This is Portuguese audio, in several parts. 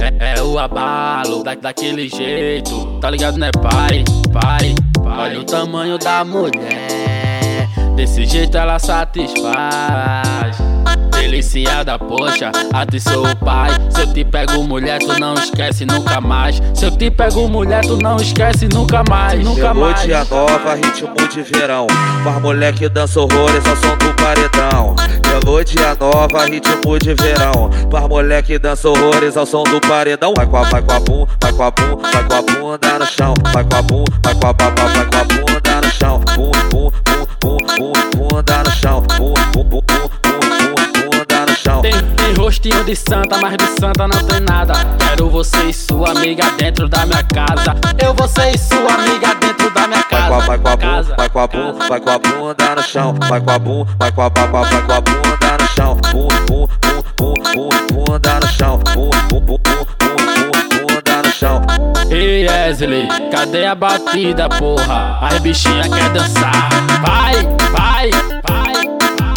É o abalo, daquele jeito, tá ligado, né, pai? Olha o tamanho da mulher, desse jeito ela satisfaz. Deliciada, poxa, atiçou o pai. Se eu te pego mulher, tu não esquece nunca mais. Se eu te pego mulher, tu não esquece nunca mais, nunca mais. Melodia nova, ritmo de verão, faz moleque dança horrores ao som do paredão. Melodia nova, ritmo de verão, faz moleque dança horrores ao som do paredão. Vai com a bum, vai com a bum, vai com a bunda no chão. Vai com a bum, vai com a babá, vai com a bunda no chão. Bum, bum, bum, bum, bum, bunda no chão. Bum, bum, bum, bum, bunda no chão. Tem rostinho de santa, mas de santa não tem nada. Quero você e sua amiga dentro da minha casa. Eu, você e sua amiga dentro da minha casa. Vai com a bum, vai com a bum, vai com a bunda no chão. Vai com a bum, vai com a babá, vai com a bunda no chão. Bum, bum, bum, bum, bum, bunda no chão. Bum, bum, bum, bum, bunda no chão. Ei, Wesley, cadê a batida, porra? As bichinhas quer dançar. Vai, vai, vai.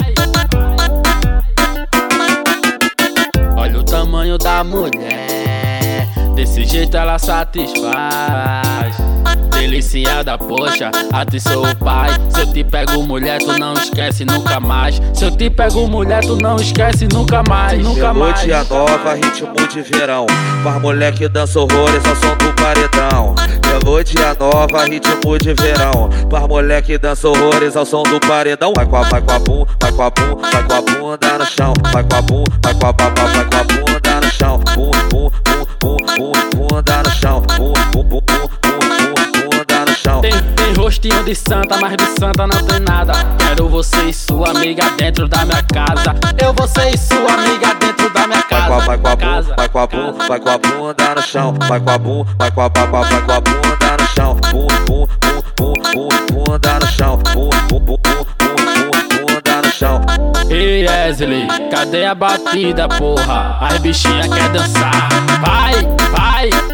Olha o tamanho da mulher, desse jeito ela satisfaz. Deliciada, poxa, atiçou o pai. Se eu te pego mulher, tu não esquece nunca mais. Se eu te pego mulher, tu não esquece nunca mais, nunca mais. Melodia nova, ritmo de verão, faz moleque dança horrores ao som do paredão. Melodia nova, ritmo de verão, faz moleque dança horrores ao som do paredão. Vai com a bum, vai com a bum, vai com a bunda no chão. Vai com a bum, vai com a babá, vai com a bunda no chão. Bum, bum, bum, bum, bum, bunda no chão. Bum, bum, bum, bum, bunda no chão. Tem rostinho de santa, mas de santa não tem nada. Quero você e sua amiga dentro da minha casa. Eu, você e sua amiga dentro da minha casa. Vai com a bum, vai com a bum, vai com a bunda no chão. Vai com a bum, vai com a babá, vai com a bunda no chão. Bum, bum, bum, bum, bum, bunda no chão. Bum, bum, bum, bum, bum, bunda no chão. Ei, Wesley, cadê a batida, porra? As bichinhas quer dançar. Vai, vai.